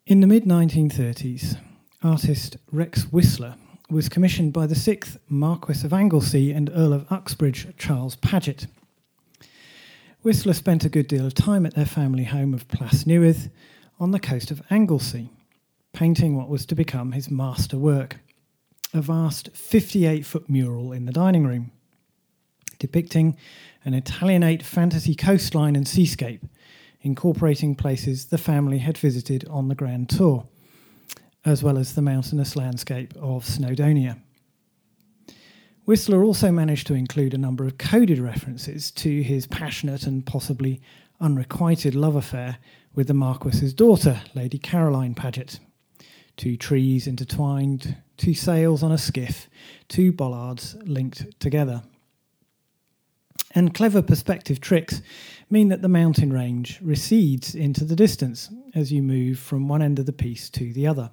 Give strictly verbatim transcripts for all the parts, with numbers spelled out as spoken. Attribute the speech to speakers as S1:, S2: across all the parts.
S1: In the mid nineteen thirties, artist Rex Whistler was commissioned by the sixth Marquess of Anglesey and Earl of Uxbridge, Charles Paget. Whistler spent a good deal of time at their family home of Plas Newydd on the coast of Anglesey, painting what was to become his master work, a vast fifty-eight-foot mural in the dining room, depicting an Italianate fantasy coastline and seascape, incorporating places the family had visited on the Grand Tour, as well as the mountainous landscape of Snowdonia. Whistler also managed to include a number of coded references to his passionate and possibly unrequited love affair with the Marquess's daughter, Lady Caroline Paget. Two trees intertwined, two sails on a skiff, two bollards linked together. And clever perspective tricks mean that the mountain range recedes into the distance as you move from one end of the piece to the other.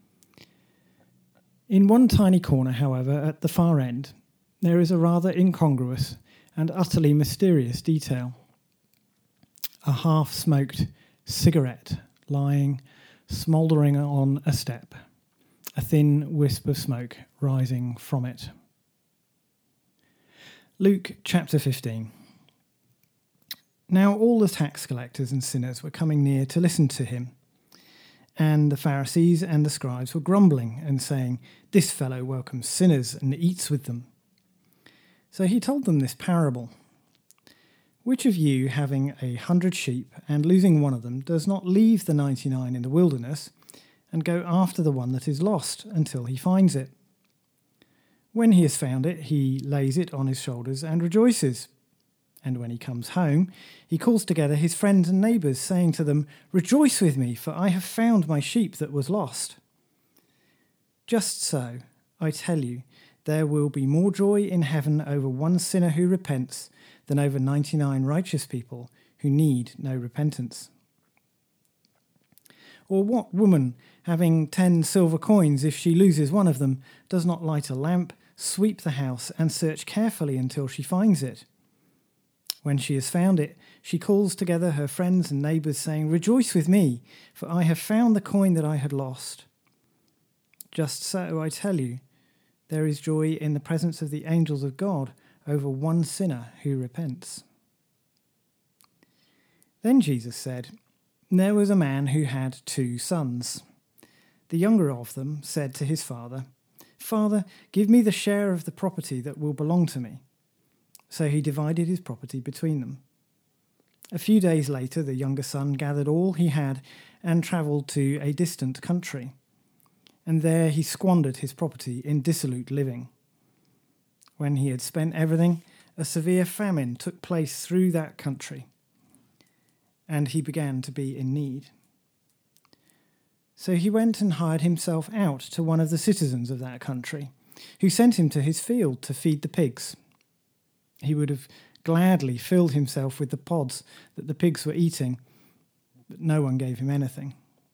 S1: In one tiny corner, however, at the far end, there is a rather incongruous and utterly mysterious detail. A half-smoked cigarette lying smouldering on a step, a thin wisp of smoke rising from it. Luke chapter fifteen. Now all the tax collectors and sinners were coming near to listen to him, and the Pharisees and the scribes were grumbling and saying, "This fellow welcomes sinners and eats with them." So he told them this parable. "Which of you, having a hundred sheep and losing one of them, does not leave the ninety-nine in the wilderness and go after the one that is lost until he finds it? When he has found it, he lays it on his shoulders and rejoices. And when he comes home, he calls together his friends and neighbours, saying to them, 'Rejoice with me, for I have found my sheep that was lost.' Just so, I tell you, there will be more joy in heaven over one sinner who repents than over ninety-nine righteous people who need no repentance. Or what woman, having ten silver coins, if she loses one of them, does not light a lamp, sweep the house, and search carefully until she finds it? When she has found it, she calls together her friends and neighbours, saying, 'Rejoice with me, for I have found the coin that I had lost.' Just so, I tell you, there is joy in the presence of the angels of God over one sinner who repents." Then Jesus said, "There was a man who had two sons. The younger of them said to his father, 'Father, give me the share of the property that will belong to me.' So he divided his property between them. A few days later, the younger son gathered all he had and travelled to a distant country. And there he squandered his property in dissolute living. When he had spent everything, a severe famine took place through that country, and he began to be in need. So he went and hired himself out to one of the citizens of that country, who sent him to his field to feed the pigs. He would have gladly filled himself with the pods that the pigs were eating, but no one gave him anything.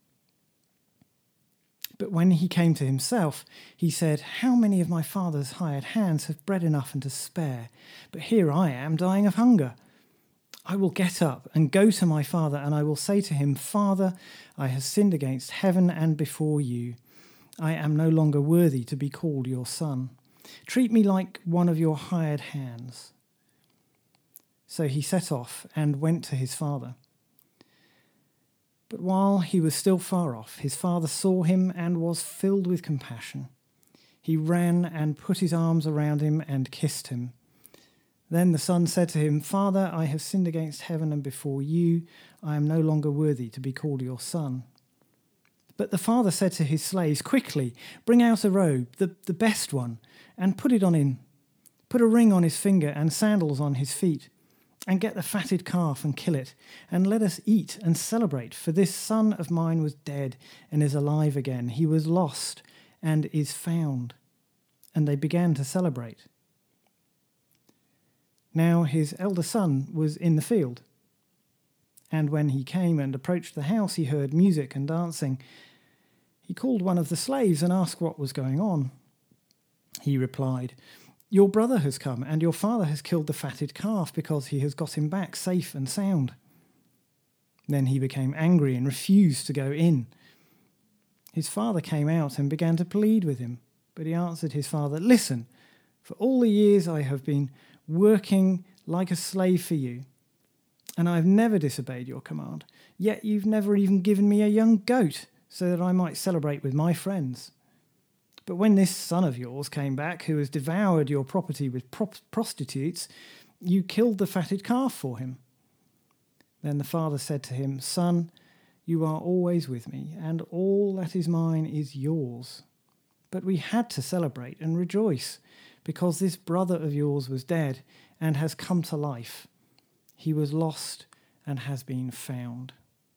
S1: But when he came to himself, he said, 'How many of my father's hired hands have bread enough and to spare? But here I am dying of hunger. I will get up and go to my father, and I will say to him, Father, I have sinned against heaven and before you. I am no longer worthy to be called your son. Treat me like one of your hired hands.' So he set off and went to his father. But while he was still far off, his father saw him and was filled with compassion. He ran and put his arms around him and kissed him. Then the son said to him, 'Father, I have sinned against heaven and before you. I am no longer worthy to be called your son.' But the father said to his slaves, 'Quickly, bring out a robe, the, the best one, and put it on him. Put a ring on his finger and sandals on his feet. And get the fatted calf and kill it, and let us eat and celebrate. For this son of mine was dead and is alive again. He was lost and is found.' And they began to celebrate. Now his elder son was in the field. And when he came and approached the house, he heard music and dancing. He called one of the slaves and asked what was going on. He replied, 'Your brother has come, and your father has killed the fatted calf because he has got him back safe and sound.' Then he became angry and refused to go in. His father came out and began to plead with him, but he answered his father, "Listen, for all the years I have been working like a slave for you, and I have never disobeyed your command, yet you've never even given me a young goat so that I might celebrate with my friends. But when this son of yours came back, who has devoured your property with prop- prostitutes, you killed the fatted calf for him." Then the father said to him, "Son, you are always with me, and all that is mine is yours. But we had to celebrate and rejoice, because this brother of yours was dead and has come to life. He was lost and has been found."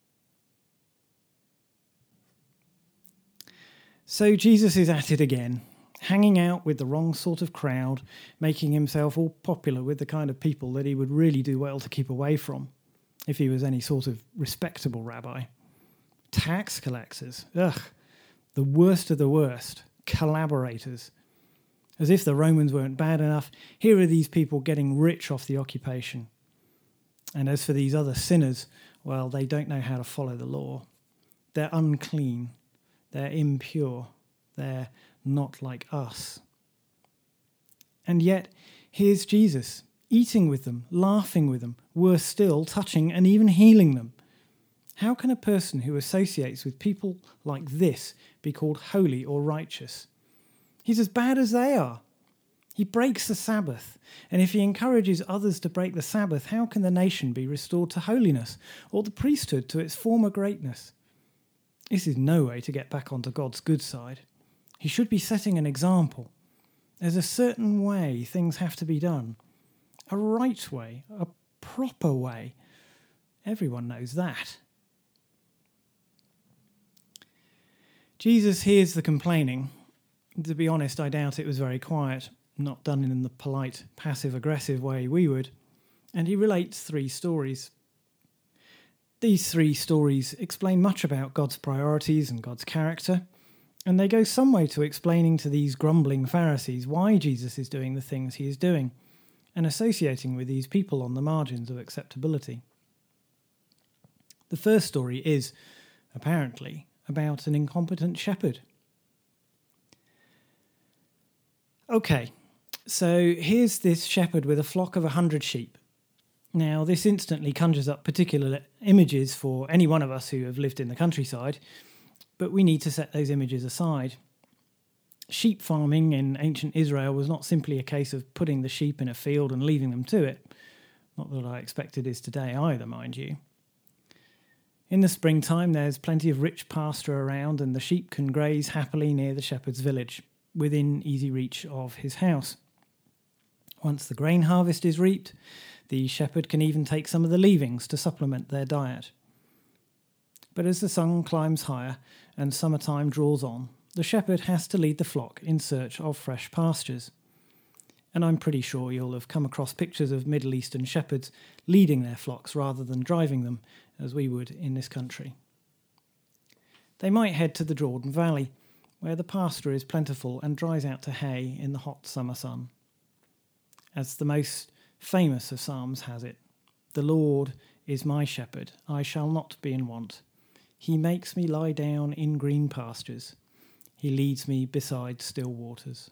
S1: So Jesus is at it again, hanging out with the wrong sort of crowd, making himself all popular with the kind of people that he would really do well to keep away from, if he was any sort of respectable rabbi. Tax collectors, ugh, the worst of the worst, collaborators. As if the Romans weren't bad enough, here are these people getting rich off the occupation. And as for these other sinners, well, they don't know how to follow the law. They're unclean. They're impure. They're not like us. And yet, here's Jesus, eating with them, laughing with them, worse still, touching and even healing them. How can a person who associates with people like this be called holy or righteous? He's as bad as they are. He breaks the Sabbath, and if he encourages others to break the Sabbath, how can the nation be restored to holiness, or the priesthood to its former greatness? This is no way to get back onto God's good side. He should be setting an example. There's a certain way things have to be done. A right way, a proper way. Everyone knows that. Jesus hears the complaining. To be honest, I doubt it was very quiet, not done in the polite, passive-aggressive way we would. And he relates three stories. These three stories explain much about God's priorities and God's character, and they go some way to explaining to these grumbling Pharisees why Jesus is doing the things he is doing, and associating with these people on the margins of acceptability. The first story is, apparently, about an incompetent shepherd. Okay, so here's this shepherd with a flock of a hundred sheep. Now, this instantly conjures up particular images for any one of us who have lived in the countryside, but we need to set those images aside. Sheep farming in ancient Israel was not simply a case of putting the sheep in a field and leaving them to it. Not that I expect it is today either, mind you. In the springtime, there's plenty of rich pasture around, and the sheep can graze happily near the shepherd's village, within easy reach of his house. Once the grain harvest is reaped, the shepherd can even take some of the leavings to supplement their diet. But as the sun climbs higher and summertime draws on, the shepherd has to lead the flock in search of fresh pastures. And I'm pretty sure you'll have come across pictures of Middle Eastern shepherds leading their flocks rather than driving them, as we would in this country. They might head to the Jordan Valley, where the pasture is plentiful and dries out to hay in the hot summer sun. As the most famous of Psalms has it, "The Lord is my shepherd, I shall not be in want. He makes me lie down in green pastures. He leads me beside still waters."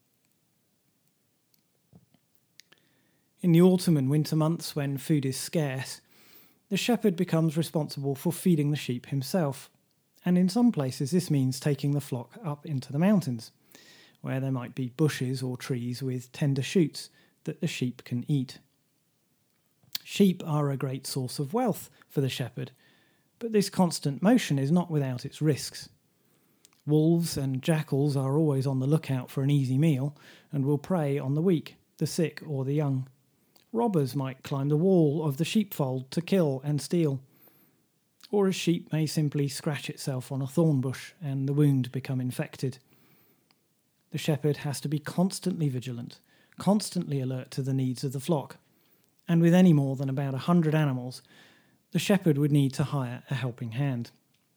S1: In the autumn and winter months, when food is scarce, the shepherd becomes responsible for feeding the sheep himself, and in some places this means taking the flock up into the mountains, where there might be bushes or trees with tender shoots that the sheep can eat. Sheep are a great source of wealth for the shepherd, but this constant motion is not without its risks. Wolves and jackals are always on the lookout for an easy meal and will prey on the weak, the sick or the young. Robbers might climb the wall of the sheepfold to kill and steal. Or a sheep may simply scratch itself on a thorn bush and the wound become infected. The shepherd has to be constantly vigilant, constantly alert to the needs of the flock, and with any more than about a hundred animals, the shepherd would need to hire a helping hand.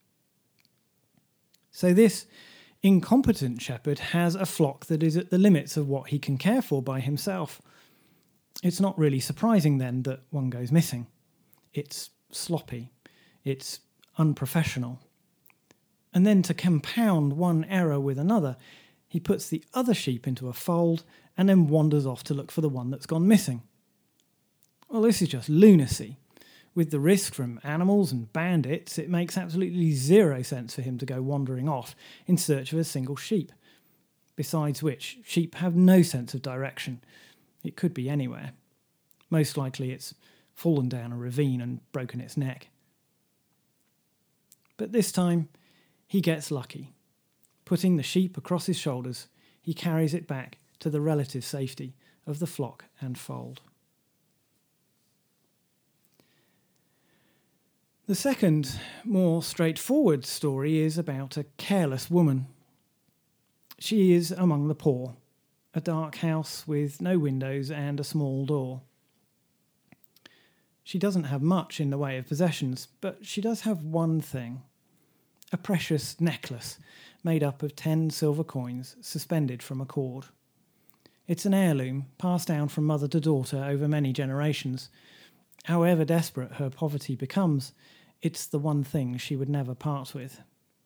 S1: So this incompetent shepherd has a flock that is at the limits of what he can care for by himself. It's not really surprising then that one goes missing. It's sloppy. It's unprofessional. And then to compound one error with another, he puts the other sheep into a fold and then wanders off to look for the one that's gone missing. Well, this is just lunacy. With the risk from animals and bandits, it makes absolutely zero sense for him to go wandering off in search of a single sheep. Besides which, sheep have no sense of direction. It could be anywhere. Most likely it's fallen down a ravine and broken its neck. But this time, he gets lucky. Putting the sheep across his shoulders, he carries it back to the relative safety of the flock and fold. The second, more straightforward story is about a careless woman. She is among the poor, a dark house with no windows and a small door. She doesn't have much in the way of possessions, but she does have one thing, a precious necklace made up of ten silver coins suspended from a cord. It's an heirloom passed down from mother to daughter over many generations. However desperate her poverty becomes, it's the one thing she would never part with.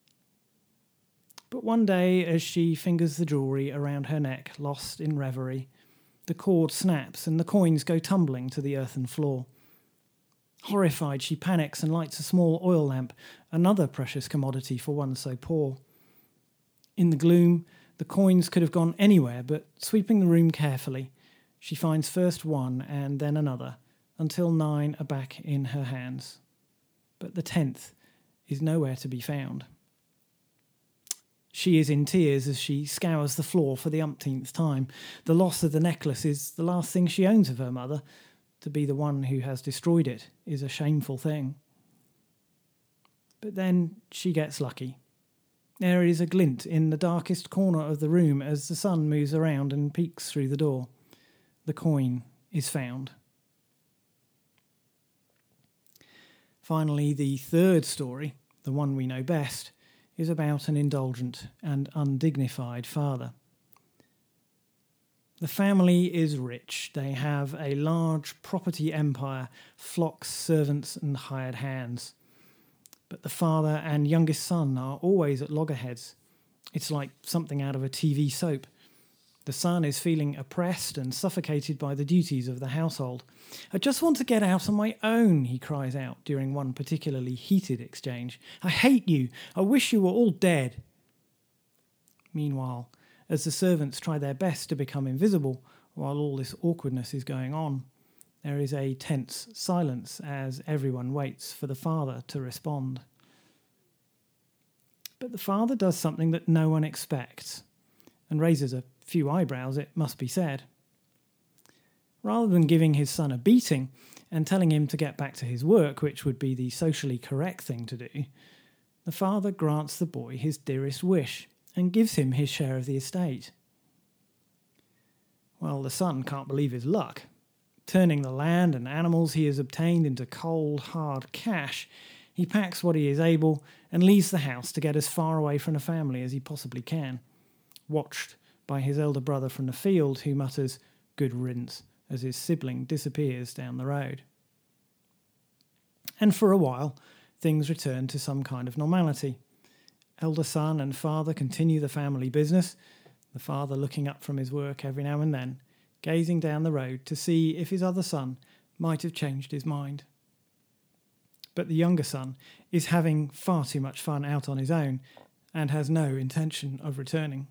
S1: But one day, as she fingers the jewellery around her neck, lost in reverie, the cord snaps and the coins go tumbling to the earthen floor. Horrified, she panics and lights a small oil lamp, another precious commodity for one so poor. In the gloom, the coins could have gone anywhere, but sweeping the room carefully, she finds first one and then another, until nine are back in her hands. But the tenth is nowhere to be found. She is in tears as she scours the floor for the umpteenth time. The loss of the necklace is the last thing she owns of her mother. To be the one who has destroyed it is a shameful thing. But then she gets lucky. There is a glint in the darkest corner of the room as the sun moves around and peeks through the door. The coin is found. Finally, the third story, the one we know best, is about an indulgent and undignified father. The family is rich. They have a large property empire, flocks, servants, and hired hands. But the father and youngest son are always at loggerheads. It's like something out of a T V soap. The son is feeling oppressed and suffocated by the duties of the household. "I just want to get out on my own," he cries out during one particularly heated exchange. "I hate you. I wish you were all dead." Meanwhile, as the servants try their best to become invisible while all this awkwardness is going on, there is a tense silence as everyone waits for the father to respond. But the father does something that no one expects, and raises a few eyebrows, it must be said. Rather than giving his son a beating and telling him to get back to his work, which would be the socially correct thing to do, the father grants the boy his dearest wish and gives him his share of the estate. Well, the son can't believe his luck. Turning the land and animals he has obtained into cold, hard cash, he packs what he is able and leaves the house to get as far away from the family as he possibly can, watched by his elder brother from the field, who mutters, "Good riddance," as his sibling disappears down the road. And for a while, things return to some kind of normality. Elder son and father continue the family business, the father looking up from his work every now and then, gazing down the road to see if his other son might have changed his mind. But the younger son is having far too much fun out on his own and has no intention of returning.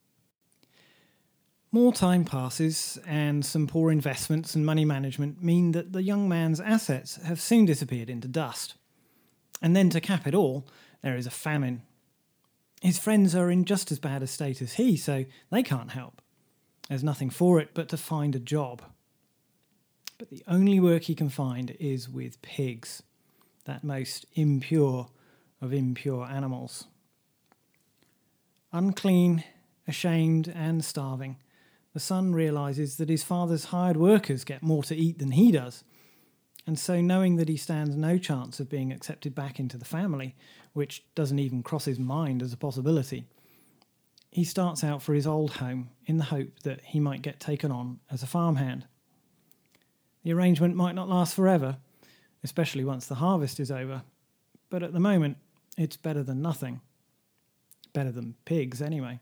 S1: More time passes, and some poor investments and money management mean that the young man's assets have soon disappeared into dust. And then to cap it all, there is a famine. His friends are in just as bad a state as he, so they can't help. There's nothing for it but to find a job. But the only work he can find is with pigs, that most impure of impure animals. Unclean, ashamed, and starving, the son realises that his father's hired workers get more to eat than he does, and so knowing that he stands no chance of being accepted back into the family, which doesn't even cross his mind as a possibility, he starts out for his old home in the hope that he might get taken on as a farmhand. The arrangement might not last forever, especially once the harvest is over, but at the moment it's better than nothing. better than pigs anyway.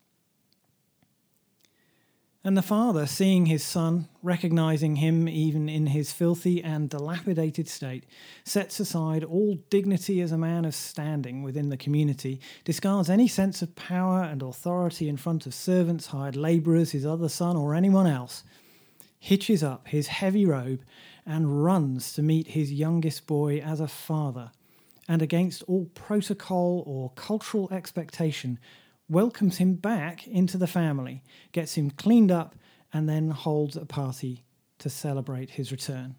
S1: And the father, seeing his son, recognizing him even in his filthy and dilapidated state, sets aside all dignity as a man of standing within the community, discards any sense of power and authority in front of servants, hired labourers, his other son, or anyone else, hitches up his heavy robe and runs to meet his youngest boy as a father, and against all protocol or cultural expectation, welcomes him back into the family, gets him cleaned up, and then holds a party to celebrate his return.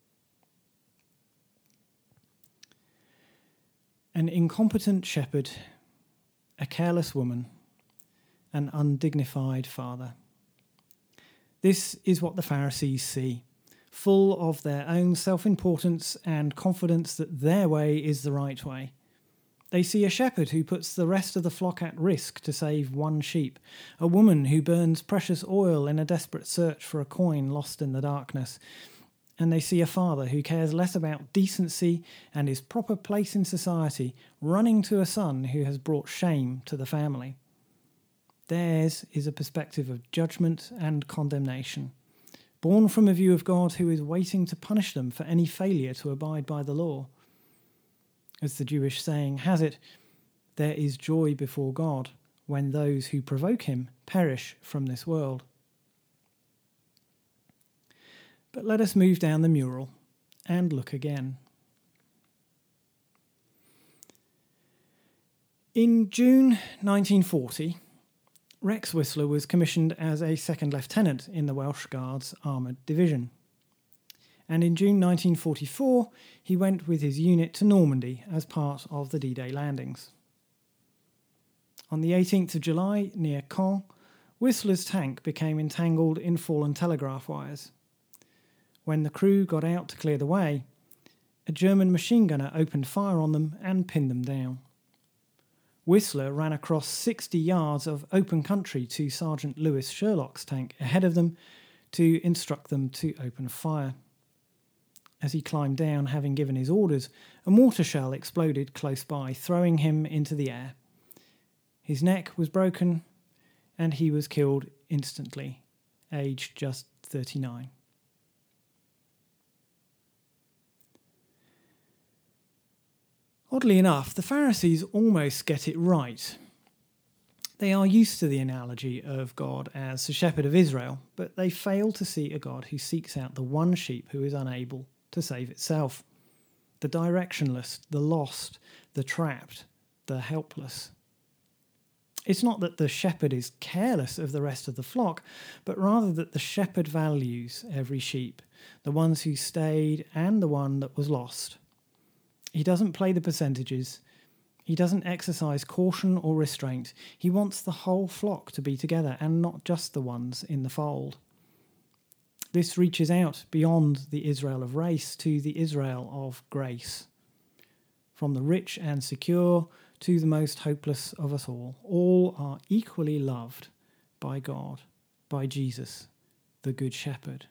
S1: An incompetent shepherd, a careless woman, an undignified father. This is what the Pharisees see, full of their own self-importance and confidence that their way is the right way. They see a shepherd who puts the rest of the flock at risk to save one sheep, a woman who burns precious oil in a desperate search for a coin lost in the darkness, and they see a father who cares less about decency and his proper place in society, running to a son who has brought shame to the family. Theirs is a perspective of judgment and condemnation, born from a view of God who is waiting to punish them for any failure to abide by the law. As the Jewish saying has it, there is joy before God when those who provoke him perish from this world. But let us move down the mural and look again. In June nineteen forty, Rex Whistler was commissioned as a second lieutenant in the Welsh Guards Armoured Division. And in June nineteen forty-four, he went with his unit to Normandy as part of the D-Day landings. On the eighteenth of July, near Caen, Whistler's tank became entangled in fallen telegraph wires. When the crew got out to clear the way, a German machine gunner opened fire on them and pinned them down. Whistler ran across sixty yards of open country to Sergeant Lewis Sherlock's tank ahead of them to instruct them to open fire. As he climbed down, having given his orders, a mortar shell exploded close by, throwing him into the air. His neck was broken, and he was killed instantly, aged just thirty-nine. Oddly enough, the Pharisees almost get it right. They are used to the analogy of God as the shepherd of Israel, but they fail to see a God who seeks out the one sheep who is unable to save itself. The directionless, the lost, the trapped, the helpless. It's not that the shepherd is careless of the rest of the flock, but rather that the shepherd values every sheep, the ones who stayed and the one that was lost. He doesn't play the percentages. He doesn't exercise caution or restraint. He wants the whole flock to be together and not just the ones in the fold. This reaches out beyond the Israel of race to the Israel of grace. From the rich and secure to the most hopeless of us all, all are equally loved by God, by Jesus, the Good Shepherd.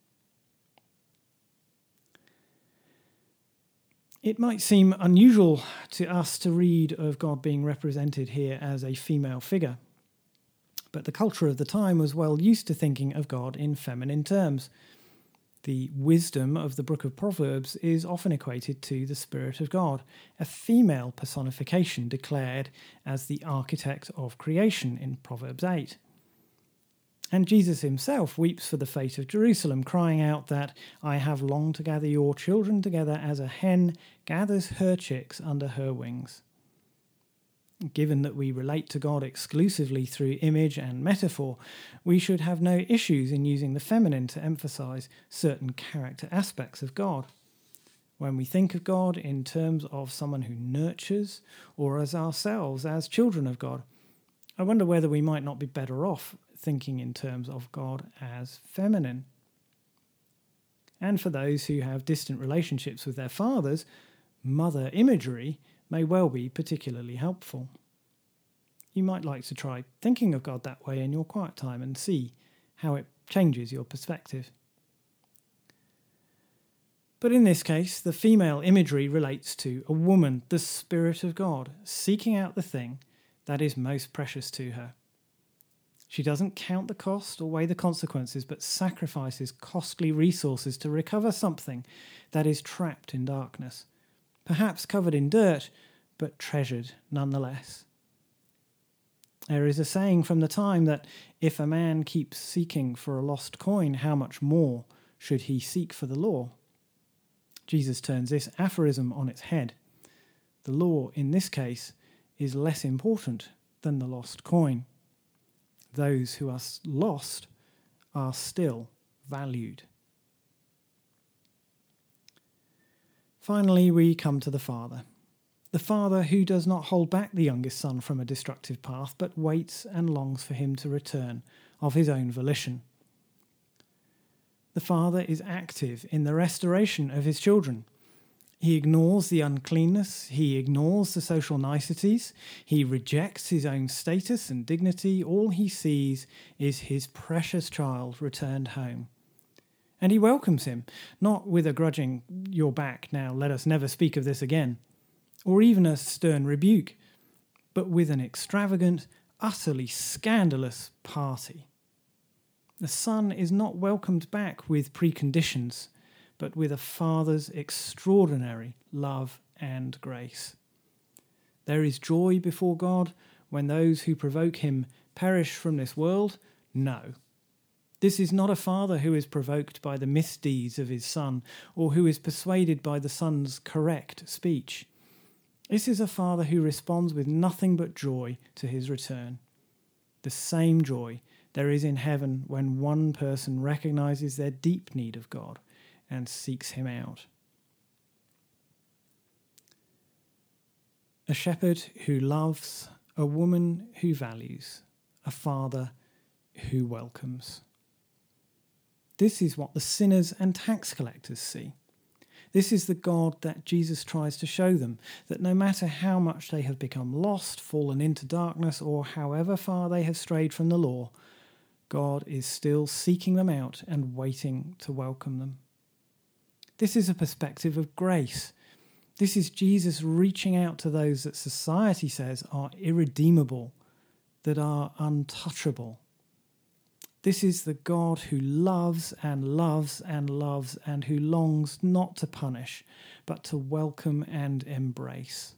S1: It might seem unusual to us to read of God being represented here as a female figure, but the culture of the time was well used to thinking of God in feminine terms. The wisdom of the book of Proverbs is often equated to the Spirit of God, a female personification declared as the architect of creation in Proverbs eight. And Jesus himself weeps for the fate of Jerusalem, crying out that, "I have longed to gather your children together as a hen gathers her chicks under her wings." Given that we relate to God exclusively through image and metaphor, we should have no issues in using the feminine to emphasize certain character aspects of God. When we think of God in terms of someone who nurtures, or as ourselves as children of God, I wonder whether we might not be better off thinking in terms of God as feminine. And for those who have distant relationships with their fathers, mother imagery may well be particularly helpful. You might like to try thinking of God that way in your quiet time and see how it changes your perspective. But in this case, the female imagery relates to a woman, the Spirit of God, seeking out the thing that is most precious to her. She doesn't count the cost or weigh the consequences, but sacrifices costly resources to recover something that is trapped in darkness, perhaps covered in dirt, but treasured nonetheless. There is a saying from the time that if a man keeps seeking for a lost coin, how much more should he seek for the law? Jesus turns this aphorism on its head. The law, in this case, is less important than the lost coin. Those who are lost are still valued. Finally, we come to the Father. The Father who does not hold back the youngest son from a destructive path, but waits and longs for him to return of his own volition. The Father is active in the restoration of his children. He ignores the uncleanness, he ignores the social niceties, he rejects his own status and dignity. All he sees is his precious child returned home. And he welcomes him, not with a grudging, "You're back now, let us never speak of this again," or even a stern rebuke, but with an extravagant, utterly scandalous party. The son is not welcomed back with preconditions, but with a father's extraordinary love and grace. There is joy before God when those who provoke him perish from this world? No. This is not a father who is provoked by the misdeeds of his son, or who is persuaded by the son's correct speech. This is a father who responds with nothing but joy to his return. The same joy there is in heaven when one person recognizes their deep need of God and seeks him out. A shepherd who loves, a woman who values, a father who welcomes. This is what the sinners and tax collectors see. This is the God that Jesus tries to show them, that no matter how much they have become lost, fallen into darkness, or however far they have strayed from the law, God is still seeking them out and waiting to welcome them. This is a perspective of grace. This is Jesus reaching out to those that society says are irredeemable, that are untouchable. This is the God who loves and loves and loves and who longs not to punish, but to welcome and embrace.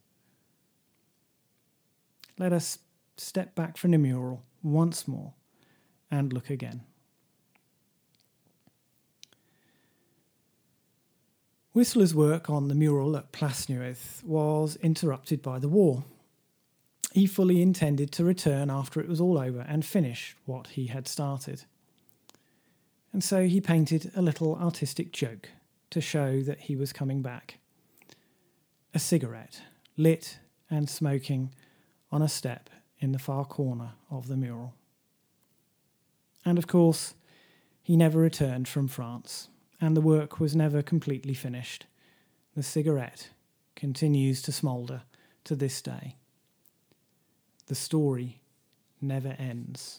S1: Let us step back from the mural once more and look again. Whistler's work on the mural at Plasnewydd was interrupted by the war. He fully intended to return after it was all over and finish what he had started. And so he painted a little artistic joke to show that he was coming back. A cigarette, lit and smoking on a step in the far corner of the mural. And of course, he never returned from France, and the work was never completely finished. The cigarette continues to smoulder to this day. The story never ends.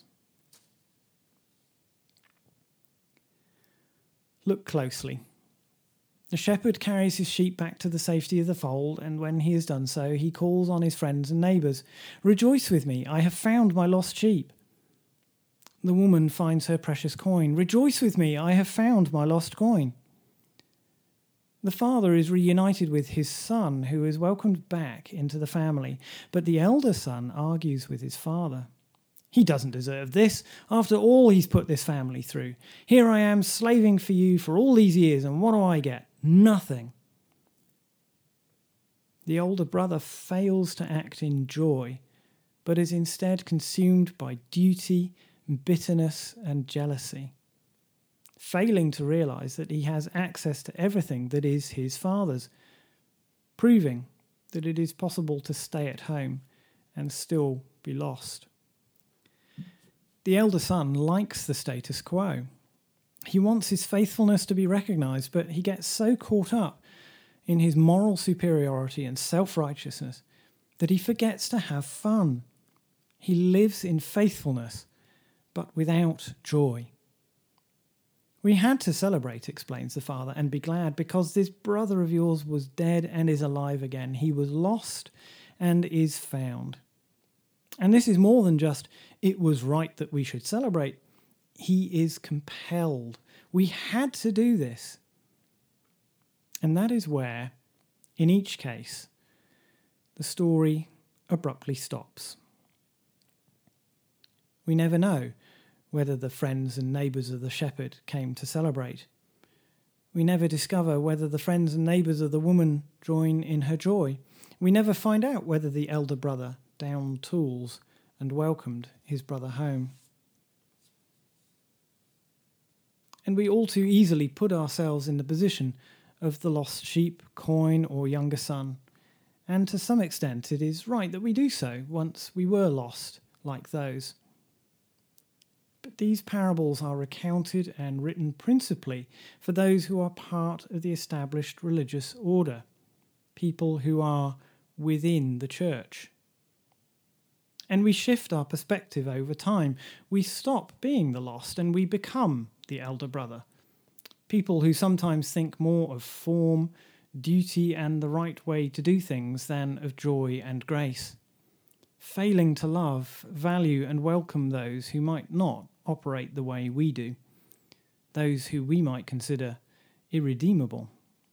S1: Look closely. The shepherd carries his sheep back to the safety of the fold, and when he has done so, he calls on his friends and neighbours. "Rejoice with me, I have found my lost sheep." The woman finds her precious coin. "Rejoice with me, I have found my lost coin." The father is reunited with his son, who is welcomed back into the family, but the elder son argues with his father. "He doesn't deserve this, after all he's put this family through. Here I am slaving for you for all these years, and what do I get? Nothing." The older brother fails to act in joy, but is instead consumed by duty, bitterness, and jealousy, failing to realize that he has access to everything that is his father's, proving that it is possible to stay at home and still be lost. The elder son likes the status quo. He wants his faithfulness to be recognized, but he gets so caught up in his moral superiority and self-righteousness that he forgets to have fun. He lives in faithfulness, but without joy. "We had to celebrate," explains the father, "and be glad, because this brother of yours was dead and is alive again. He was lost and is found." And this is more than just, it was right that we should celebrate. He is compelled. We had to do this. And that is where, in each case, the story abruptly stops. We never know whether the friends and neighbours of the shepherd came to celebrate. We never discover whether the friends and neighbours of the woman join in her joy. We never find out whether the elder brother downed tools and welcomed his brother home. And we all too easily put ourselves in the position of the lost sheep, coin, or younger son. And to some extent it is right that we do so once we were lost like those. But these parables are recounted and written principally for those who are part of the established religious order, people who are within the church. And we shift our perspective over time. We stop being the lost and we become the elder brother. People who sometimes think more of form, duty, and the right way to do things than of joy and grace, failing to love, value, and welcome those who might not operate the way we do, those who we might consider irredeemable.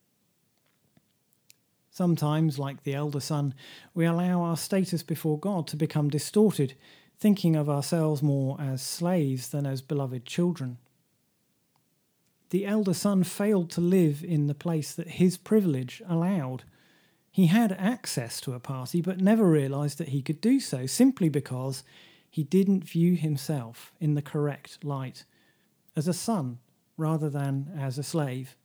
S1: Sometimes, like the elder son, we allow our status before God to become distorted, thinking of ourselves more as slaves than as beloved children. The elder son failed to live in the place that his privilege allowed. He had access to a party, but never realised that he could do so, simply because he didn't view himself in the correct light, as a son rather than as a slave.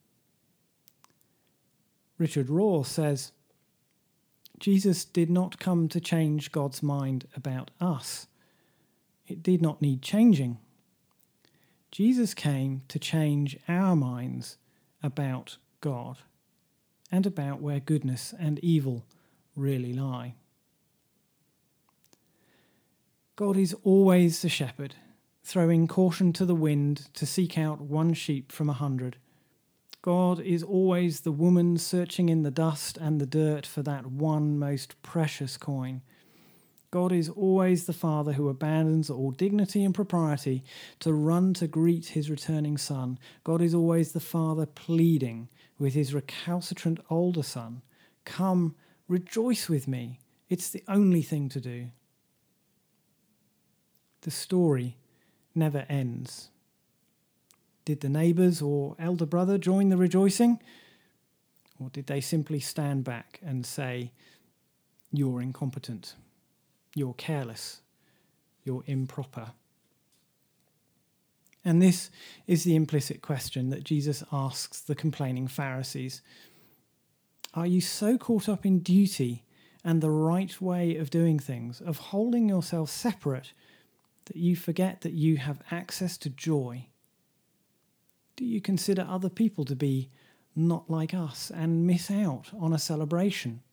S1: Richard Rohr says, Jesus did not come to change God's mind about us. It did not need changing. Jesus came to change our minds about God and about where goodness and evil really lie. God is always the shepherd, throwing caution to the wind to seek out one sheep from a hundred. God is always the woman searching in the dust and the dirt for that one most precious coin. God is always the father who abandons all dignity and propriety to run to greet his returning son. God is always the father pleading with his recalcitrant older son, "Come, rejoice with me. It's the only thing to do." The story never ends. Did the neighbours or elder brother join the rejoicing? Or did they simply stand back and say, "You're incompetent, you're careless, you're improper"? And this is the implicit question that Jesus asks the complaining Pharisees. Are you so caught up in duty and the right way of doing things, of holding yourself separate, that you forget that you have access to joy? Do you consider other people to be not like us and miss out on a celebration?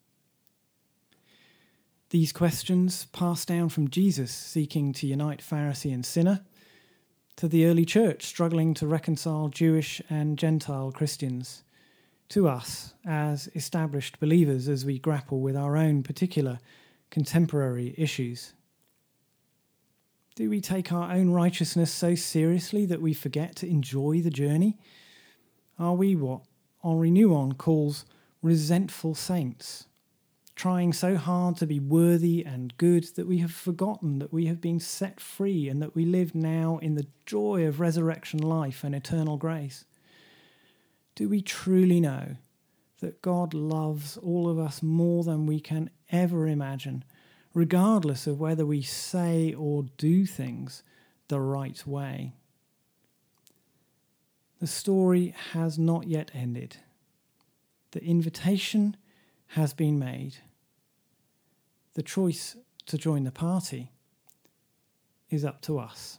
S1: These questions pass down from Jesus seeking to unite Pharisee and sinner, to the early church struggling to reconcile Jewish and Gentile Christians, to us as established believers as we grapple with our own particular contemporary issues. Do we take our own righteousness so seriously that we forget to enjoy the journey? Are we what Henri Nouwen calls resentful saints, trying so hard to be worthy and good that we have forgotten that we have been set free and that we live now in the joy of resurrection life and eternal grace? Do we truly know that God loves all of us more than we can ever imagine, regardless of whether we say or do things the right way? The story has not yet ended. The invitation has been made. The choice to join the party is up to us.